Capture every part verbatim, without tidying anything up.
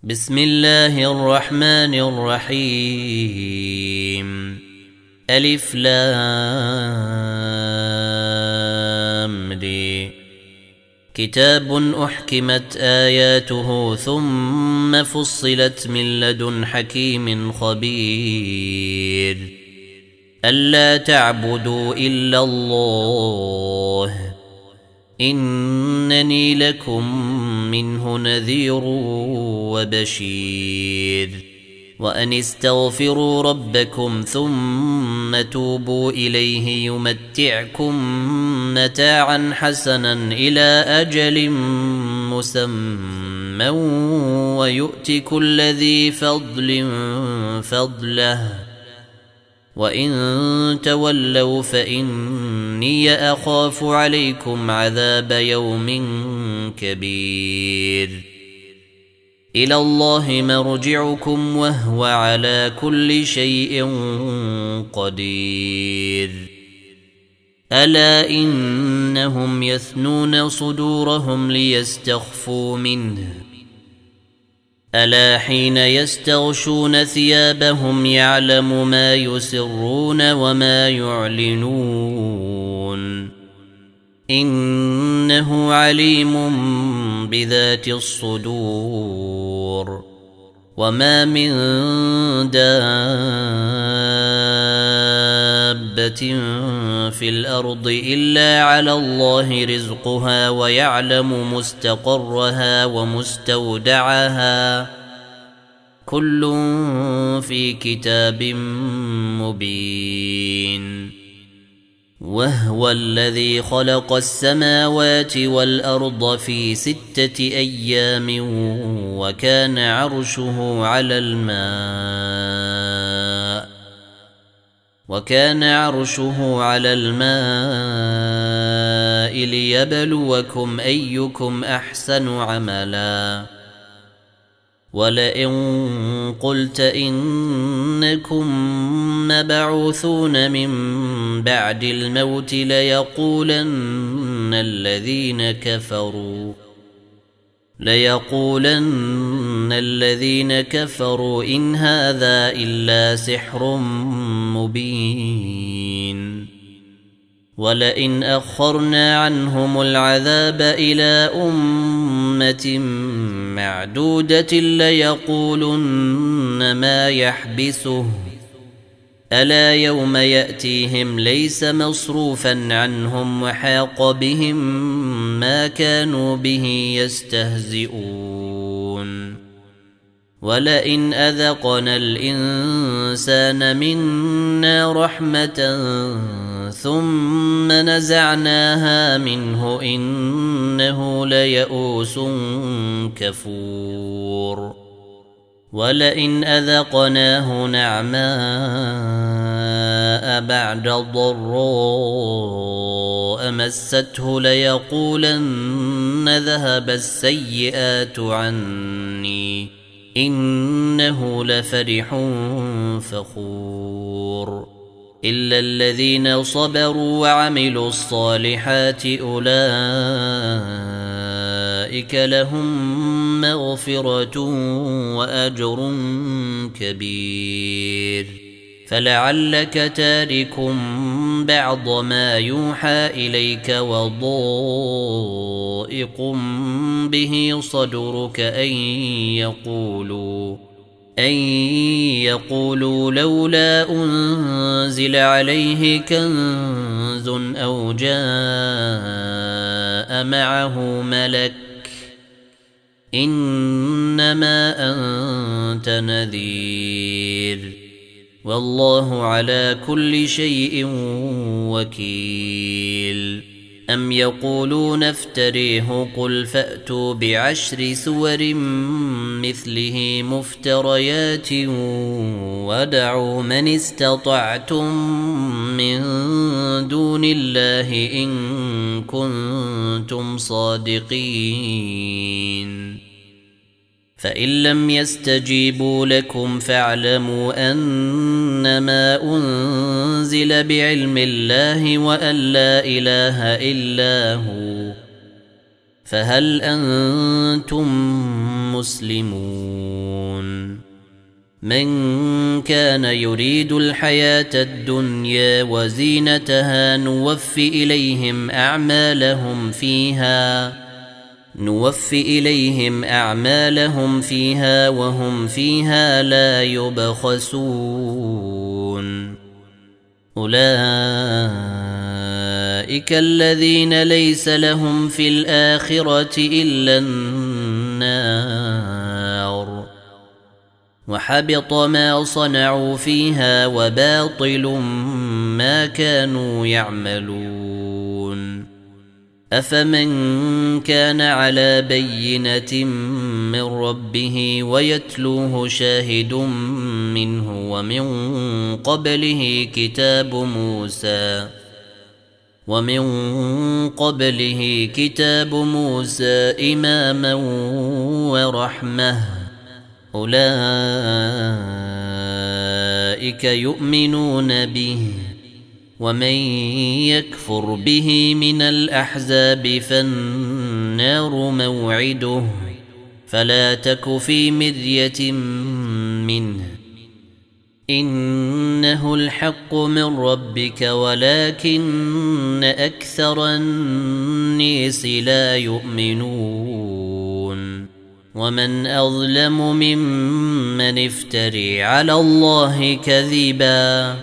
بسم الله الرحمن الرحيم. ألف لام دي. كتاب أحكمت آياته ثم فصلت من لدن حكيم خبير. ألا تعبدوا إلا الله إنني لكم منه نذير وبشير. وأن استغفروا ربكم ثم توبوا إليه يمتعكم متاعا حسنا إلى أجل مسمى ويؤت كل ذي فضل فضله وإن تولوا فإني أخاف عليكم عذاب يوم كبير. إلى الله مرجعكم وهو على كل شيء قدير. ألا إنهم يثنون صدورهم ليستخفوا منه ألا حين يستغشون ثيابهم يعلم ما يسرون وما يعلنون إنه عليم بذات الصدور. وما من دابة في الأرض إلا على الله رزقها ويعلم مستقرها ومستودعها كل في كتاب مبين. وهو الذي خلق السماوات والأرض في ستة أيام وكان عرشه على الماء وكان عرشه على الماء ليبلوكم أيكم أحسن عملا. ولئن قلت إنكم مبعوثون من بعد الموت ليقولن الذين كفروا ليقولن الذين كفروا إن هذا إلا سحر مبين. ولئن أخرنا عنهم العذاب إلى أمة معدودة ليقولن ما يحبسه ألا يوم يأتيهم ليس مصروفا عنهم وحاق بهم ما كانوا به يستهزئون. ولئن أذقنا الإنسان منا رحمة ثم نزعناها منه إنه ليئوس كفور. ولئن أذقناه نعماء بعد ضراء مسته ليقولن ذهب السيئات عني إنه لفرح فخور. إلا الذين صبروا وعملوا الصالحات أولئك لهم مغفرة وأجر كبير. فلعلك تارك بعض ما يوحى إليك وضائق به صدرك أن يقولوا أن يقولوا لولا أنزل عليه كنز أو جاء معه ملك إنما أنت نذير والله على كل شيء وكيل. أم يقولون افتريه قل فأتوا بعشر سور مثله مفتريات ودعوا من استطعتم من دون الله إن كنتم صادقين. فإن لم يستجيبوا لكم فاعلموا أنما أنزل بعلم الله وأن لا إله إلا هو فهل أنتم مسلمون من كان يريد الحياة الدنيا وزينتها نوف إليهم أعمالهم فيها نوف إليهم أعمالهم فيها وهم فيها لا يبخسون أولئك الذين ليس لهم في الآخرة إلا النار وحبط ما صنعوا فيها وباطل ما كانوا يعملون أفمن كان على بينة من ربه ويتلوه شاهد منه ومن قبله كتاب موسى ومن قبله كتاب موسى إماما ورحمة أولئك يؤمنون به ومن يكفر به من الأحزاب فالنار موعده فلا تك في مرية منه إنه الحق من ربك ولكن أكثر الناس لا يؤمنون ومن أظلم ممن افتري على الله كذبا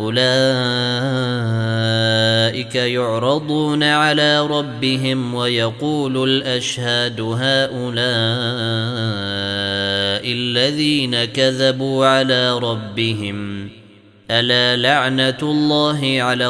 أولئك يعرضون على ربهم ويقول الأشهاد هؤلاء الذين كذبوا على ربهم ألا لعنة الله على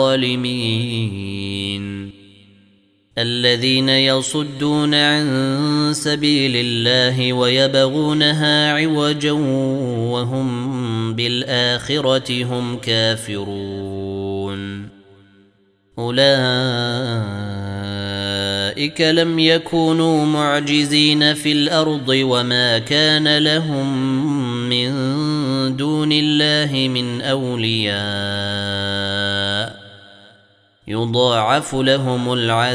الظالمين الذين يصدون عن سبيل الله ويبغونها عوجا وهم بالآخرة هم كافرون أولئك لم يكونوا معجزين في الأرض وما كان لهم من دون الله من أولياء يضاعف لهم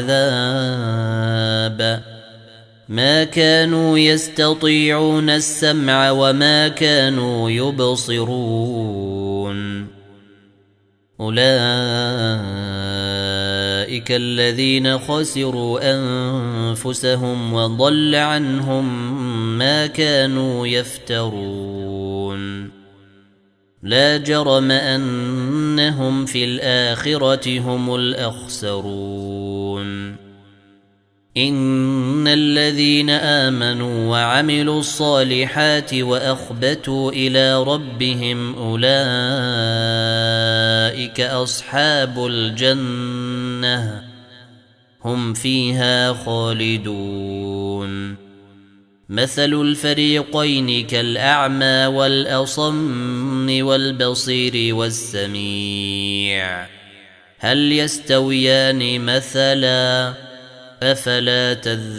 العذاب ما كانوا يستطيعون السمع وما كانوا يبصرون أولئك الذين خسروا أنفسهم وضل عنهم ما كانوا يفترون لا جرم أنهم في الآخرة هم الأخسرون إن الذين آمنوا وعملوا الصالحات وأخبتوا إلى ربهم أولئك أصحاب الجنة هم فيها خالدون مثل الفريقين كالأعمى والأصم والبصير والسميع هل يستويان مثلا أفلا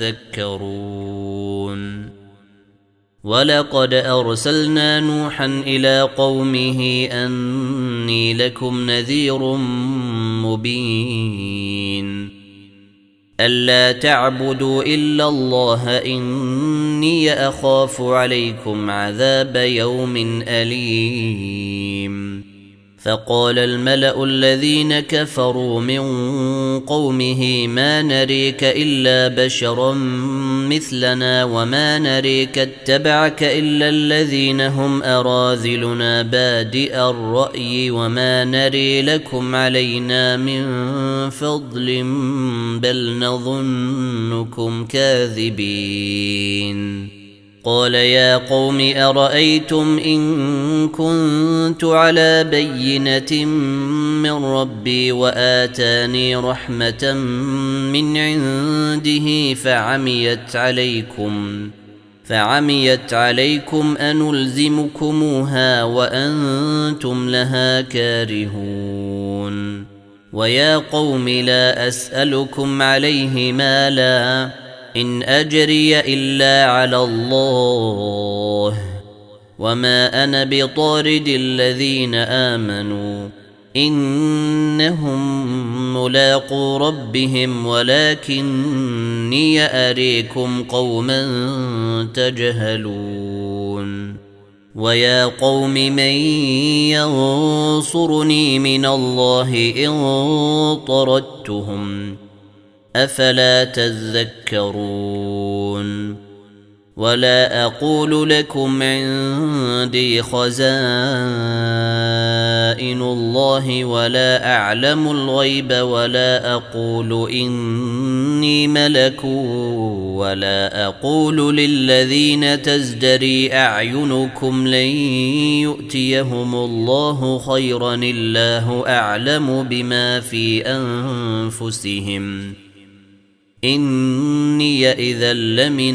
تذكرون ولقد أرسلنا نوحا إلى قومه أني لكم نذير مبين ألا تعبدوا إلا الله إني أخاف عليكم عذاب يوم أليم فقال الملأ الذين كفروا من قومه ما نريك إلا بشرا مثلنا وما نريك اتبعك إلا الذين هم أراذلنا بادئ الرأي وما نري لكم علينا من فضل بل نظنكم كاذبين قال يا قوم أرأيتم إن كنت على بينة من ربي وآتاني رحمة من عنده فعميت عليكم فعميت عليكم أنلزمكموها وأنتم لها كارهون ويا قوم لا أسألكم عليه مالا إن أجري إلا على الله وما أنا بطارد الذين آمنوا إنهم ملاقو ربهم ولكني أريكم قوما تجهلون ويا قوم من ينصرني من الله إن طردتهم أفلا تذكرون ولا أقول لكم عندي خزائن الله ولا أعلم الغيب ولا أقول إني ملك ولا أقول للذين تزدري أعينكم لن يؤتيهم الله خيرا الله أعلم بما في أنفسهم إني إذا لمن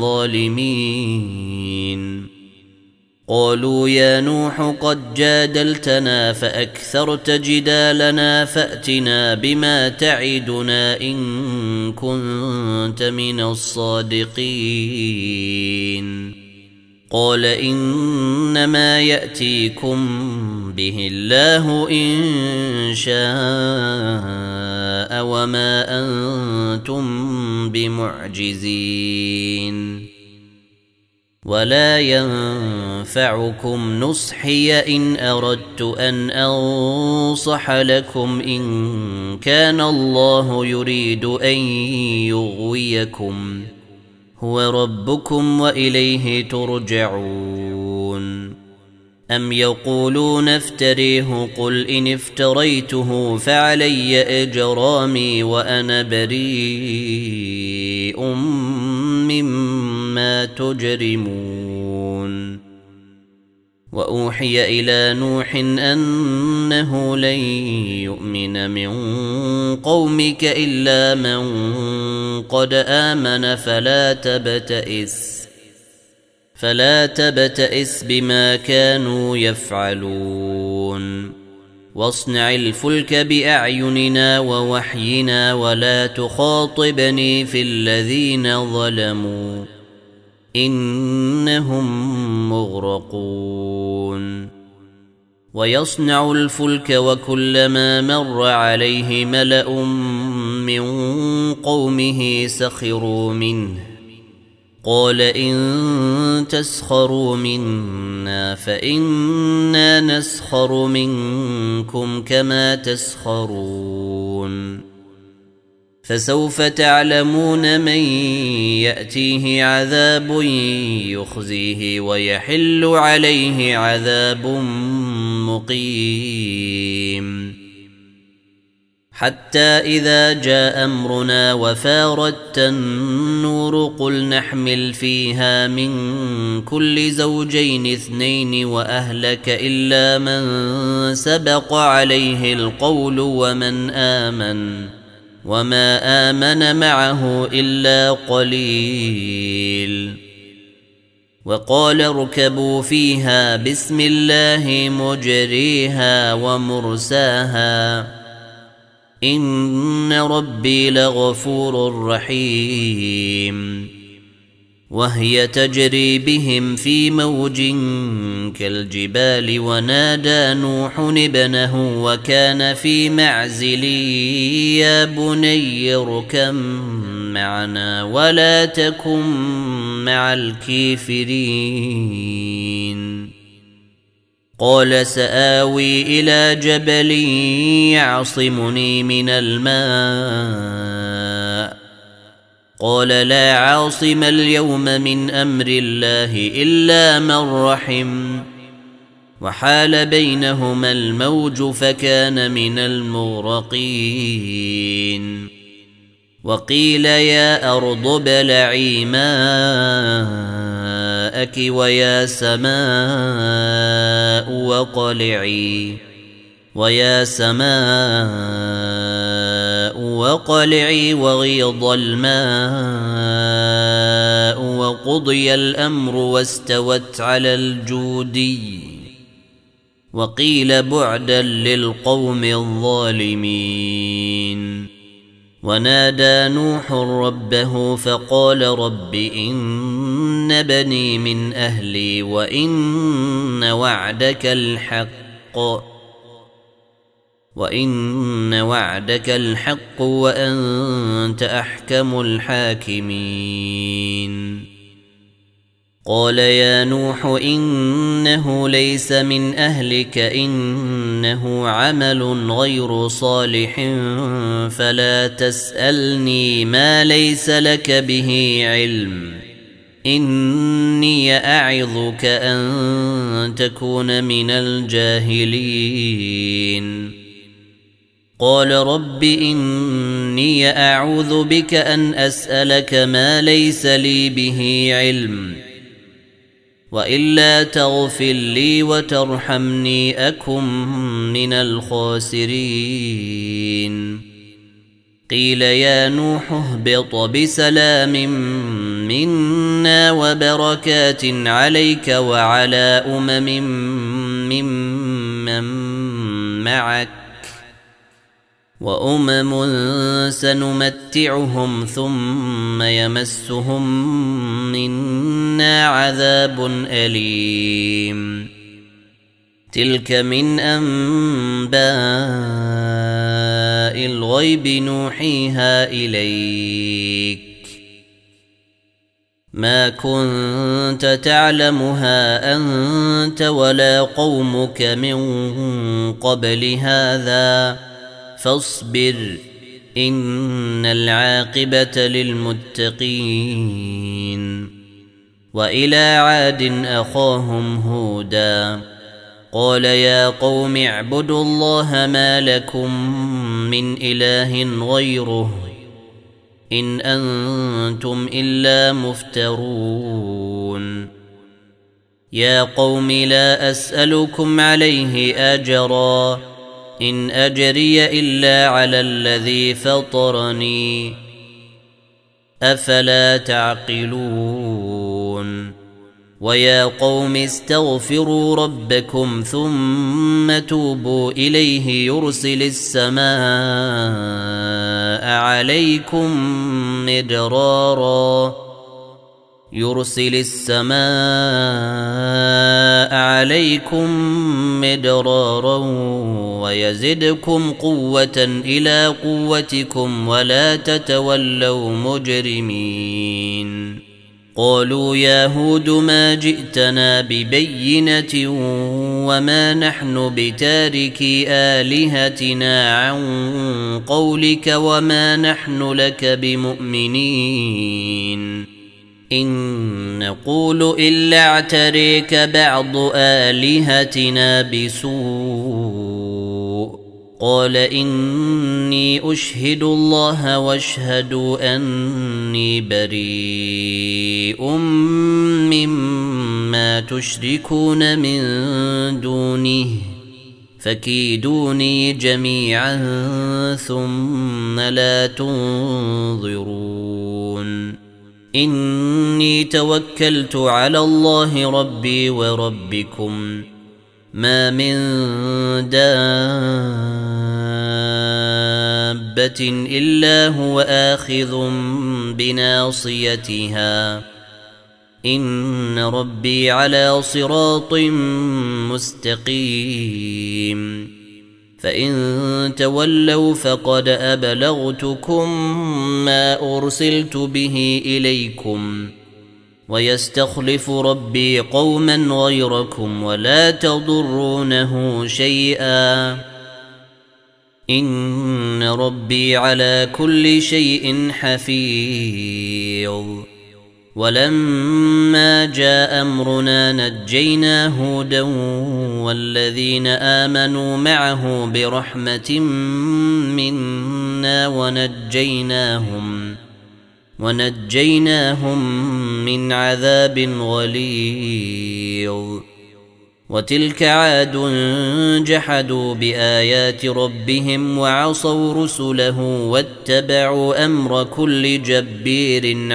الظالمين قالوا يا نوح قد جادلتنا فأكثرت جدالنا فأتنا بما تعدنا إن كنت من الصادقين قال إنما يأتيكم به الله إن شاء وما أنتم بمعجزين ولا ينفعكم نصحي إن أردت أن أنصح لكم إن كان الله يريد أن يغويكم هو ربكم وإليه ترجعون أم يقولون افتريه قل إن افتريته فعلي إجرامي وأنا بريء مما تجرمون وأوحي إلى نوح أنه لن يؤمن من قومك إلا من قد آمن فلا تبتئس فلا تبتئس بما كانوا يفعلون واصنع الفلك بأعيننا ووحينا ولا تخاطبني في الذين ظلموا إنهم مغرقون ويصنع الفلك وكلما مر عليه ملأ من قومه سخروا منه قال إن تسخروا منا فإنا نسخر منكم كما تسخرون فسوف تعلمون من يأتيه عذاب يخزيه ويحل عليه عذاب مقيم حتى إذا جاء أمرنا وفارت النور قل نحمل فيها من كل زوجين اثنين وأهلك إلا من سبق عليه القول ومن آمن وما آمن معه إلا قليل وقال اركبوا فيها بسم الله مجريها ومرساها إن ربي لغفور رحيم وهي تجري بهم في موج كالجبال ونادى نوح ابنه وكان في معزل يا بني اركب معنا ولا تكن مع الكافرين قال سآوي إلى جبل يعصمني من الماء قال لا عاصم اليوم من أمر الله إلا من رحم وحال بينهما الموج فكان من المغرقين وقيل يا أرض ابلعي ماءك ويا سماء وقلعي ويا سماء وقلعي وغيض الماء وقضي الأمر واستوت على الجودي وقيل بعدا للقوم الظالمين ونادى نوح ربه فقال رب إن بني من أهلي وإن وعدك الحق وإن وعدك الحق وأنت أحكم الحاكمين قال يا نوح إنه ليس من أهلك إنه عمل غير صالح فلا تسألني ما ليس لك به علم إني أعظك أن تكون من الجاهلين قال رب إني أعوذ بك أن أسألك ما ليس لي به علم وإلا تغفر لي وترحمني أكن من الخاسرين قيل يا نوح اهبط بسلام منا وبركات عليك وعلى أمم ممن معك وأمم سنمتعهم ثم يمسهم منا عذاب أليم تلك من أنباء الغيب نوحيها إليك ما كنت تعلمها أنت ولا قومك من قبل هذا فاصبر إن العاقبة للمتقين وإلى عاد أخاهم هودا قال يا قوم اعبدوا الله ما لكم من إله غيره إن أنتم إلا مفترون يا قوم لا أسألكم عليه أجرا إن أجري إلا على الذي فطرني أفلا تعقلون ويا قوم استغفروا ربكم ثم توبوا إليه يرسل السماء عليكم مدرارا يرسل السماء عليكم مدرارا ويزدكم قوة إلى قوتكم ولا تتولوا مجرمين قالوا يا هود ما جئتنا ببينة وما نحن بتاركي آلهتنا عن قولك وما نحن لك بمؤمنين إن نقول إلا اعتريك بعض آلهتنا بسوء قال إني أشهد الله واشهدوا أني بريء مما تشركون من دونه فكيدوني جميعا ثم لا تنظرون إني توكلت على الله ربي وربكم ما من دابة إلا هو آخذ بناصيتها إن ربي على صراط مستقيم فإن تولوا فقد أبلغتكم ما أرسلت به إليكم ويستخلف ربي قوما غيركم ولا تضرونه شيئا إن ربي على كل شيء حفيظ ولما جاء أمرنا نجينا هودا والذين آمنوا معه برحمة منا ونجيناهم ونجيناهم من عذاب غليظ وتلك عاد جحدوا بآيات ربهم وعصوا رسله واتبعوا أمر كل جبير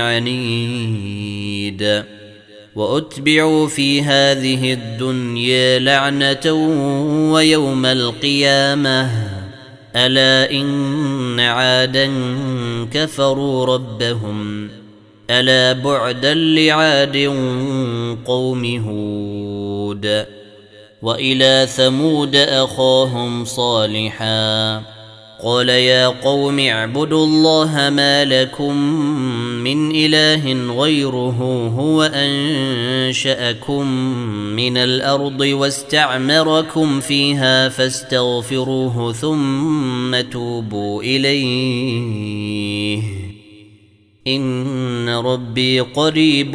عنيد وأتبعوا في هذه الدنيا لعنة ويوم القيامة ألا إن عادا كفروا ربهم ألا بعدا لعاد قوم هود وإلى ثمود أخاهم صالحا قال يا قوم اعبدوا الله ما لكم من إله غيره هو أنشأكم من الأرض واستعمركم فيها فاستغفروه ثم توبوا إليه إن ربي قريب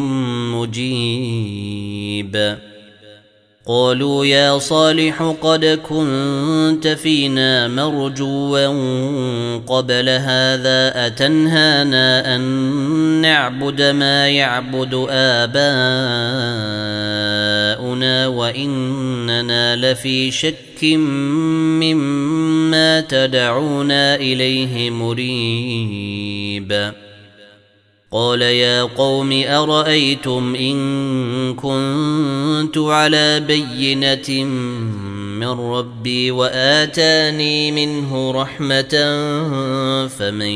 مجيب. قالوا يا صالح قد كنت فينا مرجوا قبل هذا أتنهانا أن نعبد ما يعبد آباؤنا وإننا لفي شك مما تدعونا إليه مريب. قال يا قوم أرأيتم إن كنت على بينة من ربي وآتاني منه رحمة فمن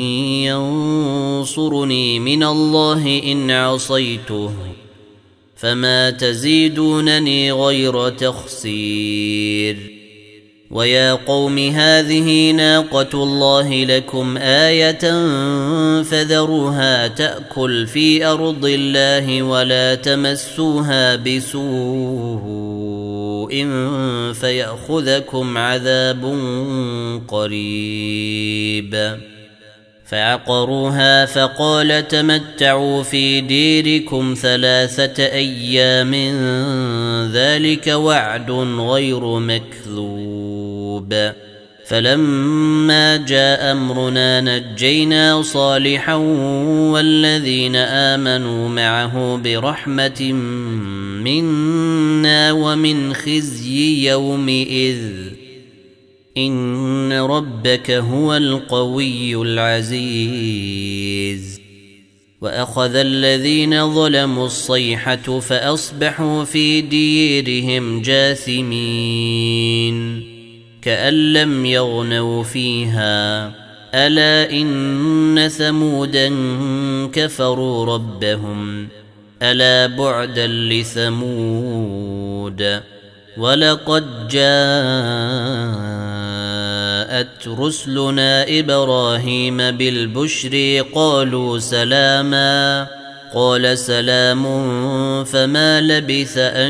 ينصرني من الله إن عصيته فما تزيدونني غير تخسير. ويا قوم هذه ناقة الله لكم آية فذروها تأكل في أرض الله ولا تمسوها بسوء فيأخذكم عذاب قريب. فعقروها فقال تمتعوا في ديركم ثلاثة أيام ذلك وعد غير مكذوب. فلما جاء أمرنا نجينا صالحا والذين آمنوا معه برحمة منا ومن خزي يومئذ إن ربك هو القوي العزيز. وأخذ الذين ظلموا الصيحة فأصبحوا في ديرهم جاثمين كأن لم يغنوا فيها ألا إن ثمودا كفروا ربهم ألا بعدا لثمود. ولقد جاءت رسلنا إبراهيم بالبشر قالوا سلاما قال سلام فما لبث أن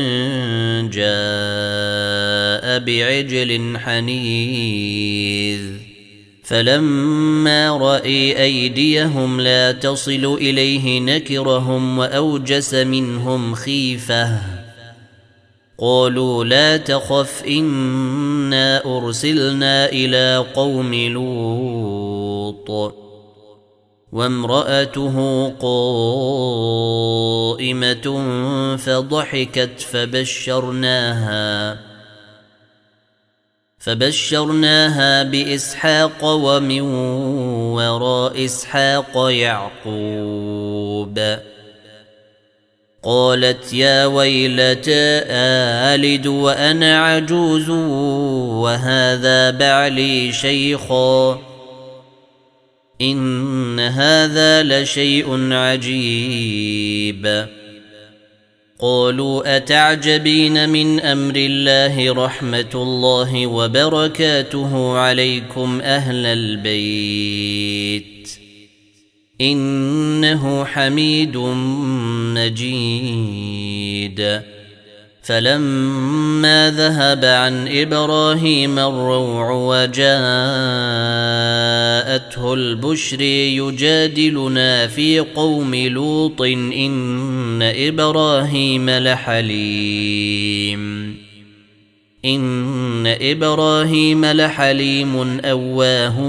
جاء بعجل حنيذ. فلما رأي أيديهم لا تصل إليه نكرهم وأوجس منهم خيفة قالوا لا تخف إنا أرسلنا إلى قوم لوط وامرأته قائمة فضحكت فبشرناها فبشرناها بإسحاق ومن وراء إسحاق يعقوب. قالت يا ويلتى آلد وأنا عجوز وهذا بعلي شيخا إن هذا لشيء عجيب. قالوا أتعجبين من أمر الله رحمة الله وبركاته عليكم أهل البيت إنه حميد مجيد. فلما ذهب عن إبراهيم الروع وجاءته البشر يجادلنا في قوم لوط إن إبراهيم لحليم إن إبراهيم لحليم أواه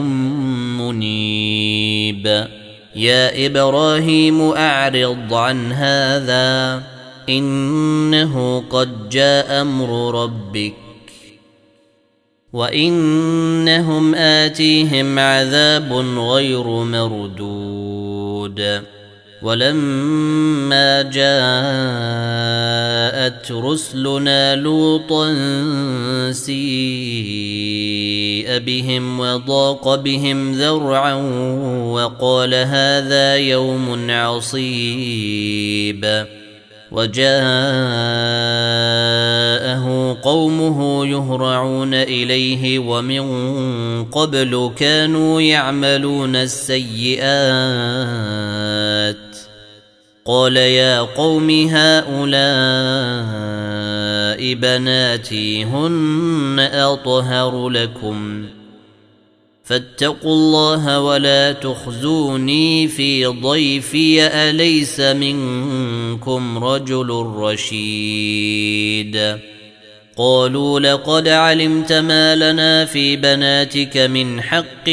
منيب. يا إبراهيم أعرض عن هذا إنه قد جاء أمر ربك وإنهم آتيهم عذاب غير مردود. ولما جاءت رسلنا لوطا سيء بهم وضاق بهم ذرعا وقال هذا يوم عصيب. وجاء جاءه قومه يهرعون إليه ومن قبل كانوا يعملون السيئات قال يا قوم هؤلاء بناتي هن أطهر لكم فاتقوا الله ولا تخزوني في ضيفي أليس منكم رجل رشيد قالوا لقد علمت ما لنا في بناتك من حق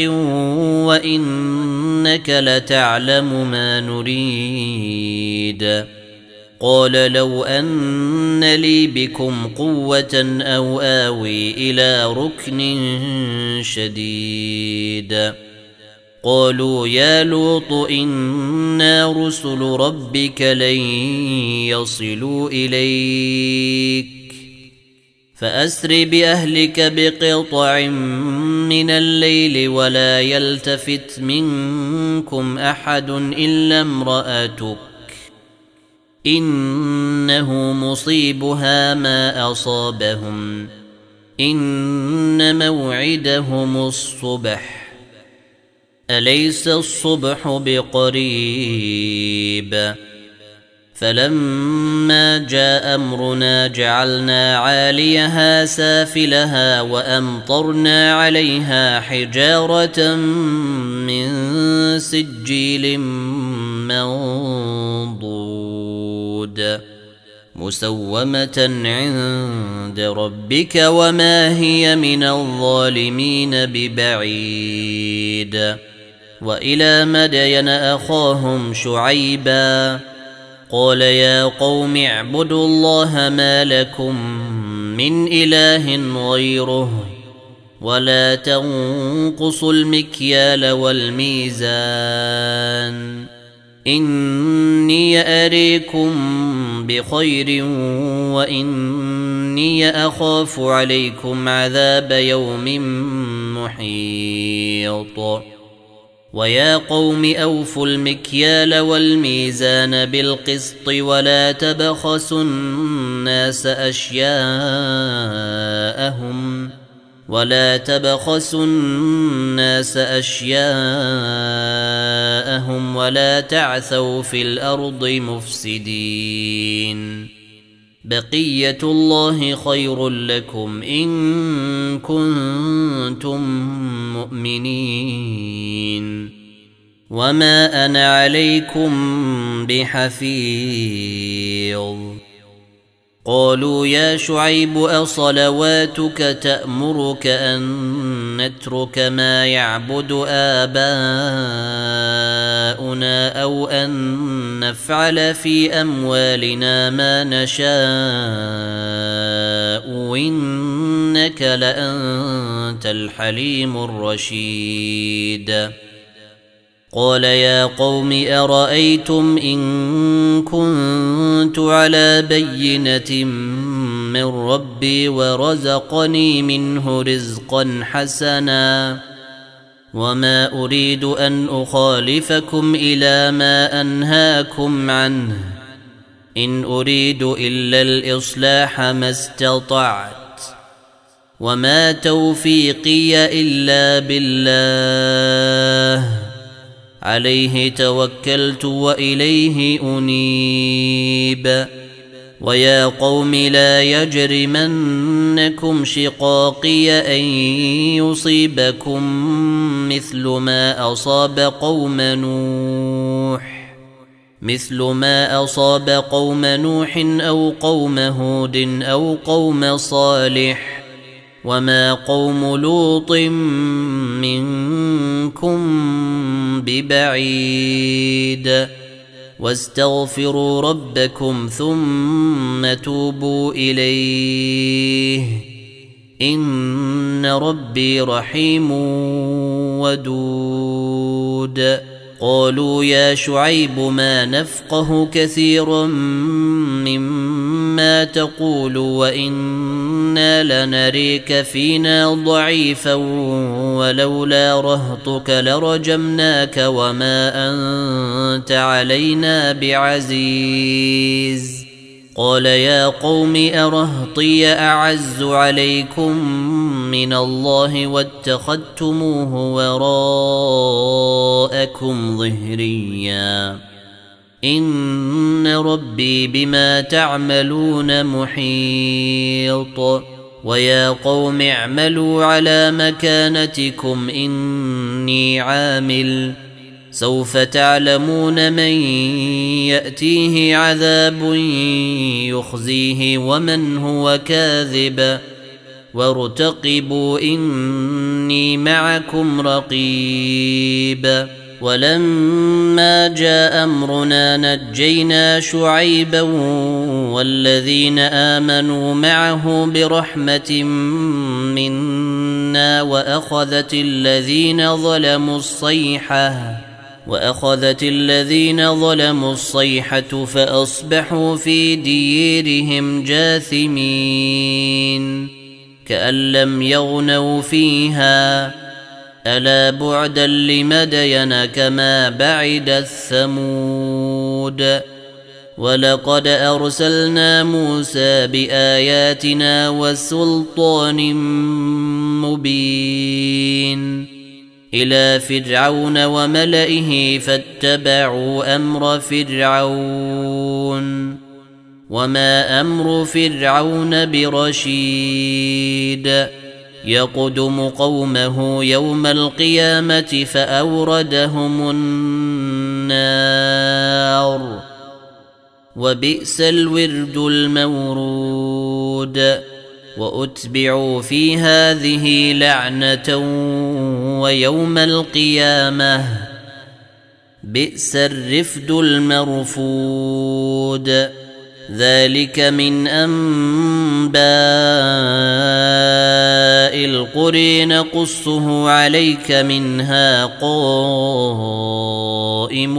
وإنك لتعلم ما نريد قال لو أن لي بكم قوة أو آوي إلى ركن شديد قالوا يا لوط إنا رسل ربك لن يصلوا إليك فأسر بأهلك بقطع من الليل ولا يلتفت منكم أحد إلا امرأتك إنه مصيبها ما أصابهم إن موعدهم الصبح أليس الصبح بقريب فلما جاء أمرنا جعلنا عاليها سافلها وأمطرنا عليها حجارة من سجيل منضود مسومة عند ربك وما هي من الظالمين ببعيد وإلى مدين أخاهم شعيبا قال يا قوم اعبدوا الله ما لكم من إله غيره ولا تنقصوا المكيال والميزان إني أريكم بخير وإني أخاف عليكم عذاب يوم محيط ويا قوم أوفوا المكيال والميزان بالقسط ولا تبخسوا الناس أشياءهم ولا تبخسوا الناس أشياءهم ولا تعثوا في الأرض مفسدين بقية الله خير لكم إن كنتم مؤمنين وما أنا عليكم بحفيظ قالوا يا شعيب أصلواتك تأمرك أن نترك ما يعبد آباؤنا أو أن نفعل في أموالنا ما نشاء إنك لأنت الحليم الرشيد قال يا قوم أرأيتم إن كنت على بينة من ربي ورزقني منه رزقا حسنا وما أريد أن أخالفكم إلى ما أنهاكم عنه إن أريد إلا الإصلاح ما استطعت وما توفيقي إلا بالله عليه توكلت وإليه أنيب ويا قوم لا يجرمنكم شقاقي أن يصيبكم مثل ما أصاب قوم نوح مثل ما أصاب قوم نوح أو قوم هود أو قوم صالح وما قوم لوط منكم ببعيد واستغفروا ربكم ثم توبوا إليه إن ربي رحيم ودود قالوا يا شعيب ما نفقه كثيرا مما تقول وإنا لنريك فينا ضعيفا ولولا رهطك لرجمناك وما أنت علينا بعزيز قال يا قوم أرهطي أعز عليكم من الله واتخذتموه وراءكم ظهريا إن ربي بما تعملون محيط ويا قوم اعملوا على مكانتكم إني عامل سوف تعلمون من يأتيه عذاب يخزيه ومن هو كاذب وارتقبوا إني معكم رقيب ولما جاء أمرنا نجينا شعيبا والذين آمنوا معه برحمة منا وأخذت الذين ظلموا الصيحة وأخذت الذين ظلموا الصيحة فأصبحوا في ديرهم جاثمين كأن لم يغنوا فيها ألا بعدا لمدين كما بعد الثمود ولقد أرسلنا موسى بآياتنا وسلطان مبين إلى فرعون وملئه فاتبعوا أمر فرعون وما أمر فرعون برشيد يقدم قومه يوم القيامة فأوردهم النار وبئس الورد المورود وأتبعوا في هذه لعنة ويوم القيامة بئس الرفد المرفود ذلك من أنباء القرى نقصه عليك منها قائم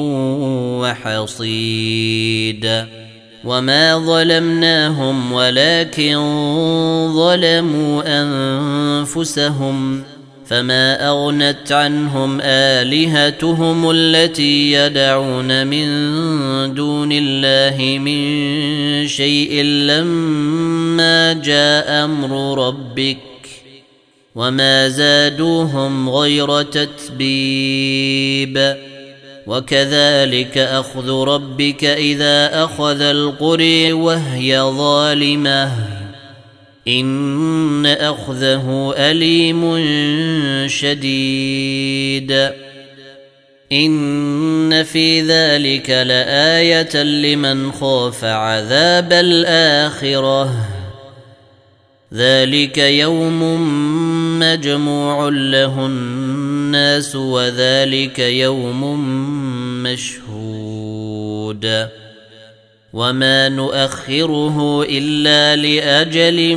وحصيد وما ظلمناهم ولكن ظلموا أنفسهم فما أغنت عنهم آلهتهم التي يدعون من دون الله من شيء لما جاء أمر ربك وما زادوهم غير تتبيب وكذلك أخذ ربك إذا أخذ القرى وهي ظالمة إن أخذه أليم شديد إن في ذلك لآية لمن خاف عذاب الآخرة ذلك يوم مجموع له الناس وذلك يوم مشهود وما نؤخره إلا لأجل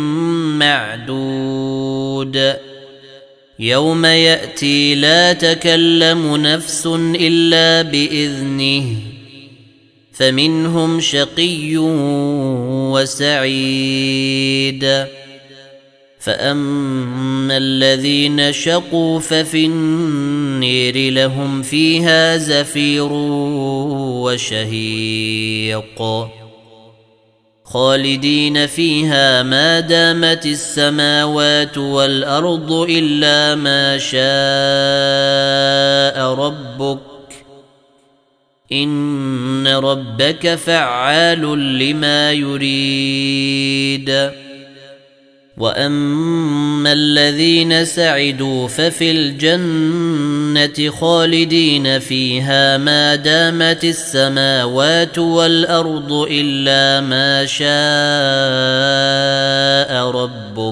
معدود يوم يأتي لا تكلم نفس إلا بإذنه فمنهم شقي وسعيد فأما الذين شقوا ففي النير لهم فيها زفير وشهيق خالدين فيها ما دامت السماوات والأرض إلا ما شاء ربك إن ربك فعال لما يريد وأما الذين سعدوا ففي الجنة خالدين فيها ما دامت السماوات والأرض إلا ما شاء ربك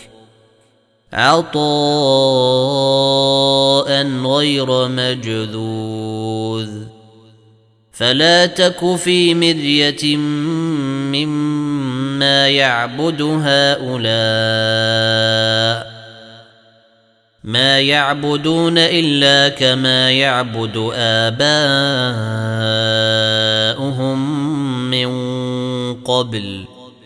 عطاء غير مجذوذ فلا تك في مرية مما يعبد هؤلاء ما يعبدون إلا كما يعبد آباؤهم من قبل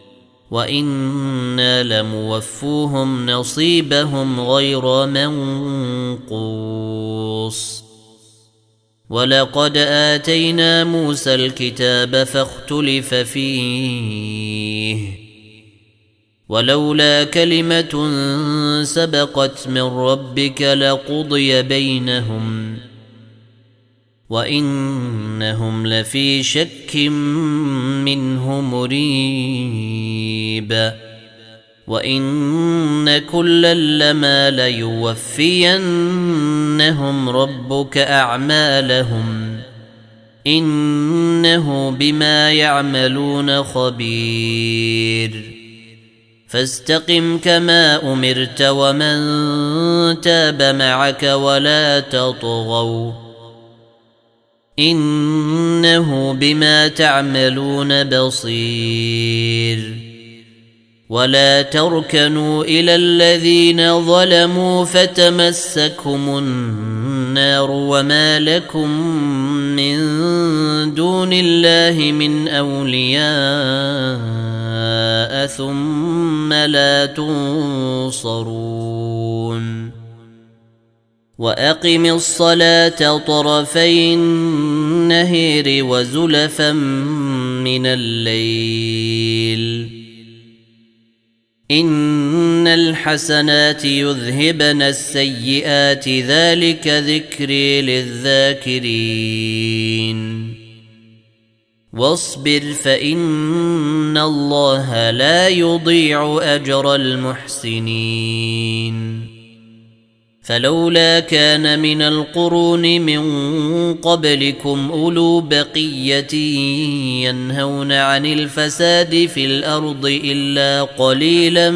وإنا لموفوهم نصيبهم غير منقوص ولقد آتينا موسى الكتاب فاختلف فيه ولولا كلمة سبقت من ربك لقضي بينهم وإنهم لفي شك منه مريب وإن كلا لما ليوفينهم ربك أعمالهم إنه بما يعملون خبير فاستقم كما أمرت ومن تاب معك ولا تطغوا إنه بما تعملون بصير ولا تركنوا إلى الذين ظلموا فتمسكهم النار وما لكم من دون الله من أولياء ثم لا تنصرون وأقم الصلاة طرفي النهر وزلفا من الليل إن الحسنات يذهبن السيئات ذلك ذكري للذاكرين واصبر فإن الله لا يضيع أجر المحسنين فلولا كان من القرون من قبلكم أولو بقية ينهون عن الفساد في الأرض إلا قليلا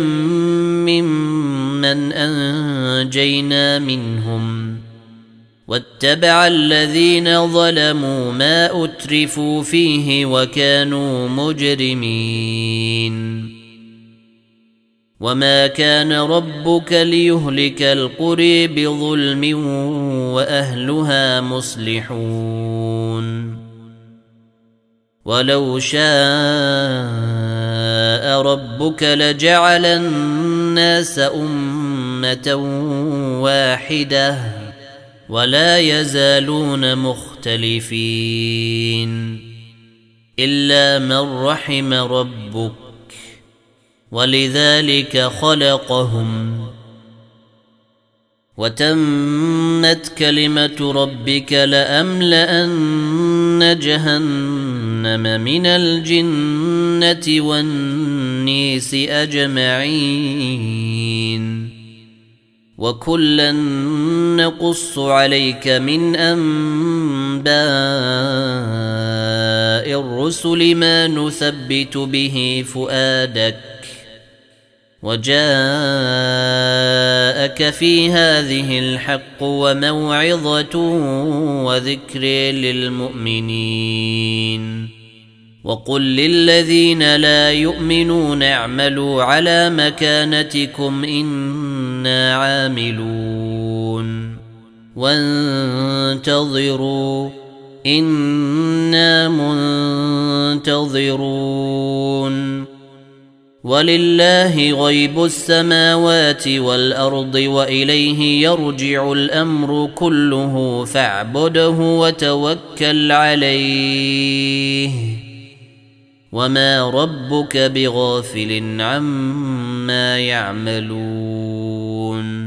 ممن أنجينا منهم واتبع الذين ظلموا ما أترفوا فيه وكانوا مجرمين وما كان ربك ليهلك القرى بظلم وأهلها مصلحون ولو شاء ربك لجعل الناس أمة واحدة ولا يزالون مختلفين إلا من رحم ربك ولذلك خلقهم وتمت كلمة ربك لأملأن جهنم من الجنة والنيس أجمعين وكلا نقص عليك من أنباء الرسل ما نثبت به فؤادك وجاءك في هذه الحق وموعظة وذكر للمؤمنين وقل للذين لا يؤمنون اعملوا على مكانتكم إنا عاملون وانتظروا إنا منتظرون ولله غيب السماوات والأرض وإليه يرجع الأمر كله فاعبده وتوكل عليه وما ربك بغافل عما يعملون